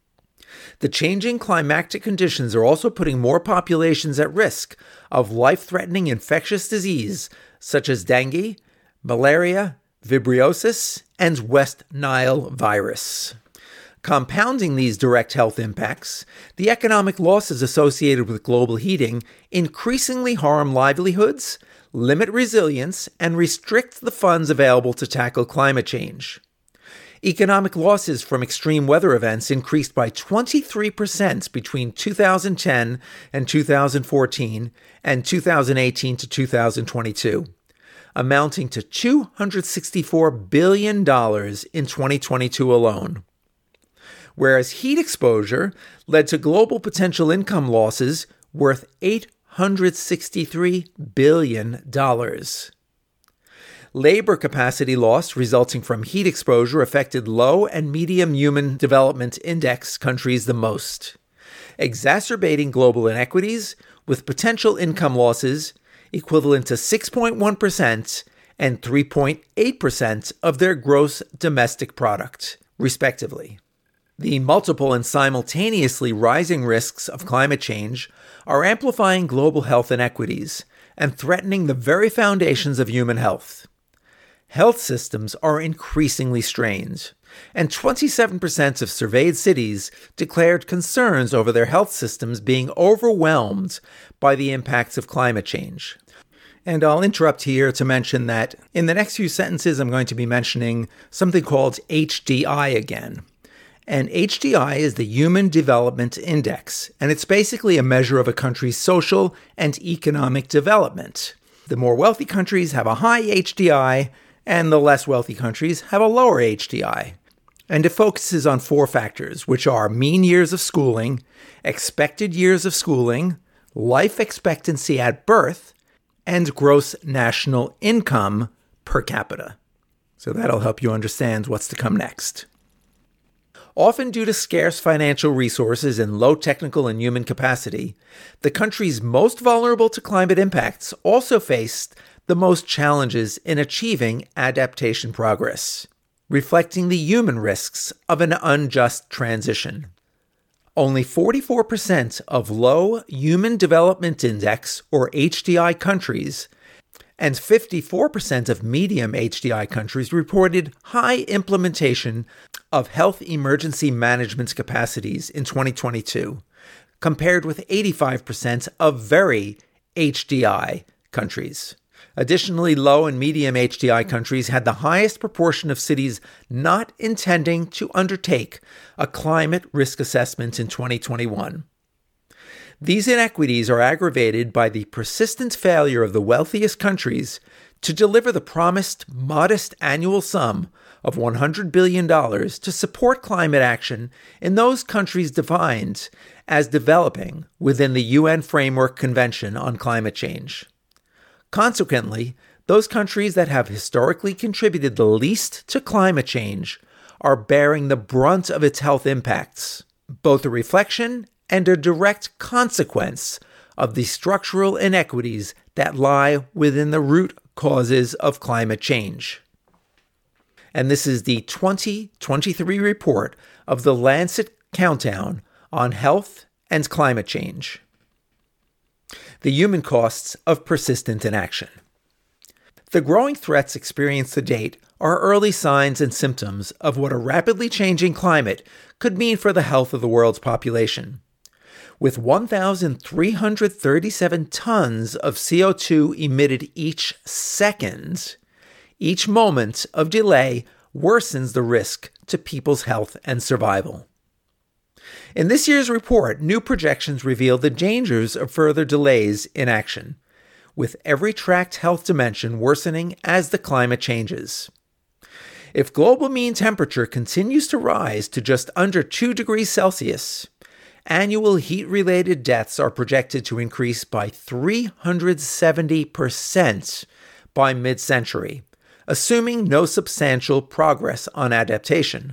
The changing climatic conditions are also putting more populations at risk of life-threatening infectious disease such as dengue, malaria, vibriosis, and West Nile virus. Compounding these direct health impacts, the economic losses associated with global heating increasingly harm livelihoods, limit resilience, and restrict the funds available to tackle climate change. Economic losses from extreme weather events increased by twenty-three percent between two thousand ten and two thousand fourteen and two thousand eighteen to two thousand twenty-two. Amounting to two hundred sixty-four billion dollars in twenty twenty-two alone. Whereas heat exposure led to global potential income losses worth eight hundred sixty-three billion dollars. Labor capacity loss resulting from heat exposure affected low and medium human development index countries the most, exacerbating global inequities with potential income losses equivalent to six point one percent and three point eight percent of their gross domestic product, respectively. The multiple and simultaneously rising risks of climate change are amplifying global health inequities and threatening the very foundations of human health. Health systems are increasingly strained, and twenty-seven percent of surveyed cities declared concerns over their health systems being overwhelmed by the impacts of climate change. And I'll interrupt here to mention that in the next few sentences, I'm going to be mentioning something called H D I again. And H D I is the Human Development Index, and it's basically a measure of a country's social and economic development. The more wealthy countries have a high H D I, and the less wealthy countries have a lower H D I. And it focuses on four factors, which are mean years of schooling, expected years of schooling, life expectancy at birth, and gross national income per capita. So that'll help you understand what's to come next. Often due to scarce financial resources and low technical and human capacity, the countries most vulnerable to climate impacts also faced the most challenges in achieving adaptation progress, reflecting the human risks of an unjust transition. Only forty-four percent of low Human Development Index, or H D I countries, and fifty-four percent of medium H D I countries reported high implementation of health emergency management capacities in twenty twenty-two, compared with eighty-five percent of very H D I countries. Additionally, low and medium H D I countries had the highest proportion of cities not intending to undertake a climate risk assessment in twenty twenty-one. These inequities are aggravated by the persistent failure of the wealthiest countries to deliver the promised modest annual sum of one hundred billion dollars to support climate action in those countries defined as developing within the U N Framework Convention on Climate Change. Consequently, those countries that have historically contributed the least to climate change are bearing the brunt of its health impacts, both a reflection and a direct consequence of the structural inequities that lie within the root causes of climate change. And this is the twenty twenty-three report of the Lancet Countdown on Health and Climate Change. The human costs of persistent inaction. The growing threats experienced to date are early signs and symptoms of what a rapidly changing climate could mean for the health of the world's population. With one thousand three hundred thirty-seven tons of C O two emitted each second, each moment of delay worsens the risk to people's health and survival. In this year's report, new projections reveal the dangers of further delays in action, with every tracked health dimension worsening as the climate changes. If global mean temperature continues to rise to just under two degrees Celsius, annual heat-related deaths are projected to increase by three hundred seventy percent by mid-century, assuming no substantial progress on adaptation.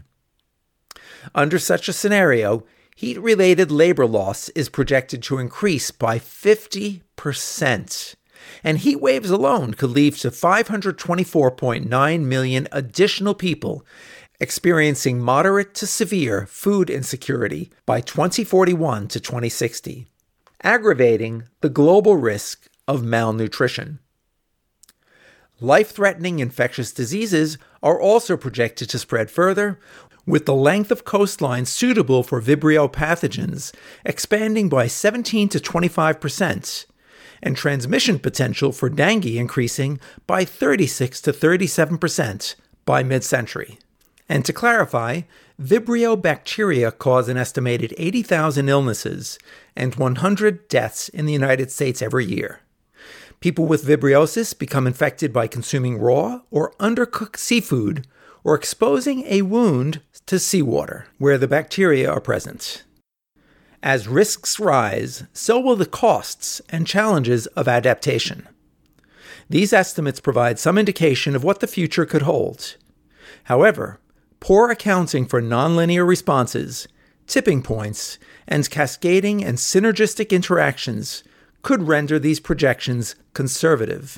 Under such a scenario, heat-related labor loss is projected to increase by fifty percent, and heat waves alone could lead to five hundred twenty-four point nine million additional people experiencing moderate to severe food insecurity by twenty forty-one to twenty sixty, aggravating the global risk of malnutrition. Life-threatening infectious diseases are also projected to spread further, with the length of coastline suitable for Vibrio pathogens expanding by seventeen to twenty-five percent, and transmission potential for dengue increasing by thirty-six to thirty-seven percent by mid-century. And to clarify, Vibrio bacteria cause an estimated eighty thousand illnesses and one hundred deaths in the United States every year. People with vibriosis become infected by consuming raw or undercooked seafood or exposing a wound to seawater where the bacteria are present. As risks rise, so will the costs and challenges of adaptation. These estimates provide some indication of what the future could hold. However, poor accounting for nonlinear responses, tipping points, and cascading and synergistic interactions could render these projections conservative,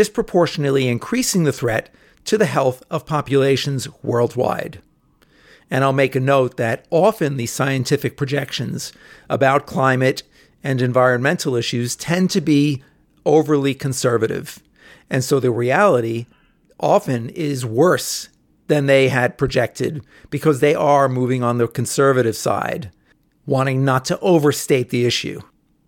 disproportionately increasing the threat to the health of populations worldwide. And I'll make a note that often the scientific projections about climate and environmental issues tend to be overly conservative. And so the reality often is worse than they had projected because they are moving on the conservative side, wanting not to overstate the issue.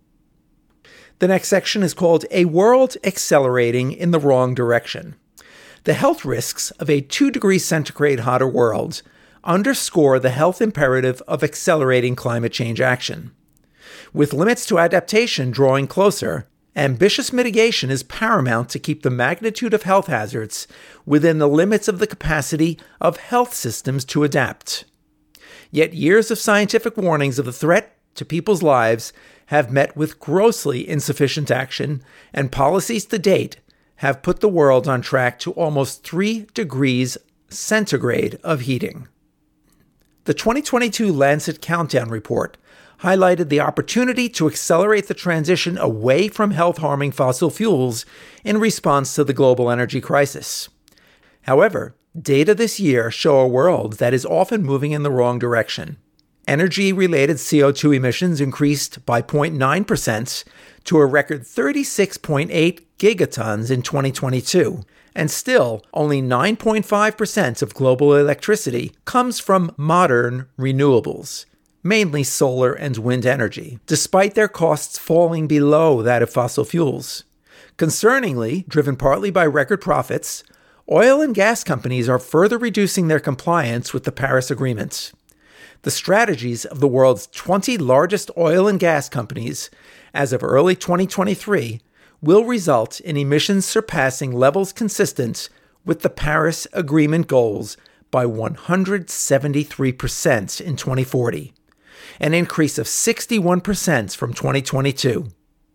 The next section is called A World Accelerating in the Wrong Direction. The health risks of a two degrees centigrade hotter world underscore the health imperative of accelerating climate change action. With limits to adaptation drawing closer, ambitious mitigation is paramount to keep the magnitude of health hazards within the limits of the capacity of health systems to adapt. Yet years of scientific warnings of the threat to people's lives have met with grossly insufficient action, and policies to date have put the world on track to almost three degrees centigrade of heating. The twenty twenty-two Lancet Countdown Report highlighted the opportunity to accelerate the transition away from health-harming fossil fuels in response to the global energy crisis. However, data this year show a world that is often moving in the wrong direction. Energy-related C O two emissions increased by zero point nine percent to a record thirty-six point eight gigatons in twenty twenty-two, and still only nine point five percent of global electricity comes from modern renewables, mainly solar and wind energy, despite their costs falling below that of fossil fuels. Concerningly, driven partly by record profits, oil and gas companies are further reducing their compliance with the Paris Agreement. The strategies of the world's twenty largest oil and gas companies as of early twenty twenty-three will result in emissions surpassing levels consistent with the Paris Agreement goals by one hundred seventy-three percent in twenty forty, an increase of sixty-one percent from twenty twenty-two.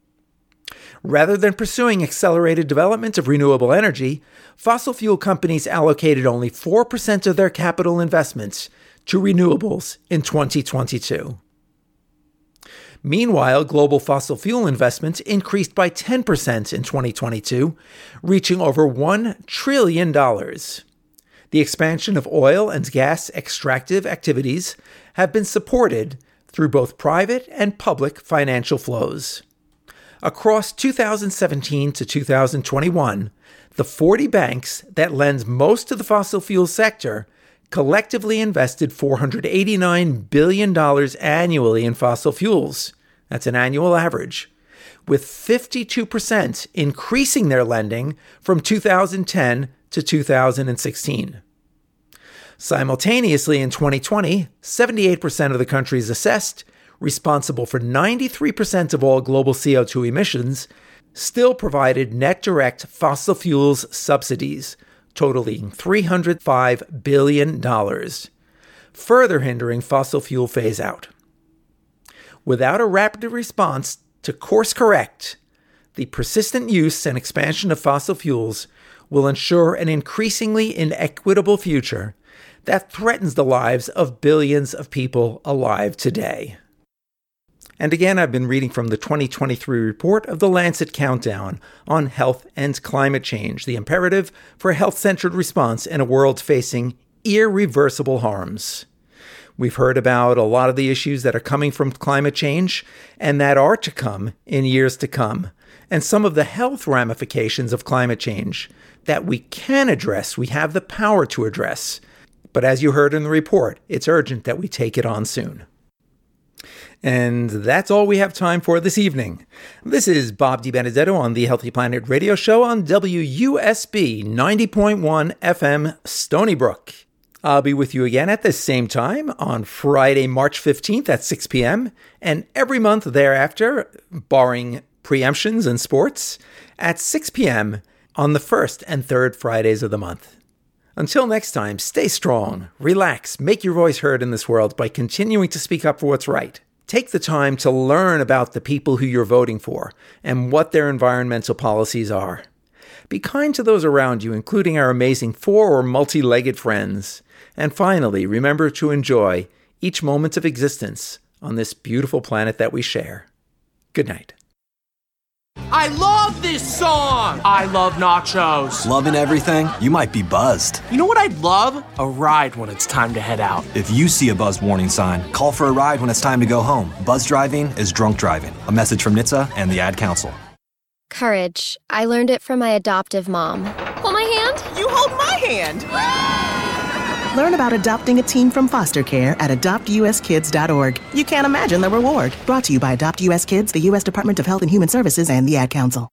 Rather than pursuing accelerated development of renewable energy, fossil fuel companies allocated only four percent of their capital investments to renewables in twenty twenty-two. Meanwhile, global fossil fuel investments increased by ten percent in twenty twenty-two, reaching over one trillion dollars. The expansion of oil and gas extractive activities have been supported through both private and public financial flows. Across two thousand seventeen to two thousand twenty-one, the forty banks that lend most to the fossil fuel sector collectively invested four hundred eighty-nine billion dollars annually in fossil fuels. That's an annual average, with fifty-two percent increasing their lending from two thousand ten to two thousand sixteen. Simultaneously, in twenty twenty, seventy-eight percent of the countries assessed, responsible for ninety-three percent of all global C O two emissions, still provided net direct fossil fuels subsidies, totaling three hundred five billion dollars, further hindering fossil fuel phase-out. Without a rapid response to course correct, the persistent use and expansion of fossil fuels will ensure an increasingly inequitable future that threatens the lives of billions of people alive today. And again, I've been reading from the twenty twenty-three report of the Lancet Countdown on health and climate change, the imperative for a health-centered response in a world facing irreversible harms. We've heard about a lot of the issues that are coming from climate change and that are to come in years to come, and some of the health ramifications of climate change that we can address, we have the power to address. But as you heard in the report, it's urgent that we take it on soon. And that's all we have time for this evening. This is Bob DiBenedetto on the Healthy Planet radio show on W U S B ninety point one F M Stony Brook. I'll be with you again at the same time on Friday, March fifteenth at six p.m. and every month thereafter, barring preemptions and sports, at six p.m. on the first and third Fridays of the month. Until next time, stay strong, relax, make your voice heard in this world by continuing to speak up for what's right. Take the time to learn about the people who you're voting for and what their environmental policies are. Be kind to those around you, including our amazing four or multi-legged friends. And finally, remember to enjoy each moment of existence on this beautiful planet that we share. Good night. I love this song! I love nachos. Loving everything? You might be buzzed. You know what I'd love? A ride when it's time to head out. If you see a buzz warning sign, call for a ride when it's time to go home. Buzz driving is drunk driving. A message from N H T S A and the Ad Council. Courage. I learned it from my adoptive mom. Hold my hand. You hold my hand. Learn about adopting a teen from foster care at adopt u s kids dot org. You can't imagine the reward. Brought to you by Adopt U S Kids, the U S Department of Health and Human Services, and the Ad Council.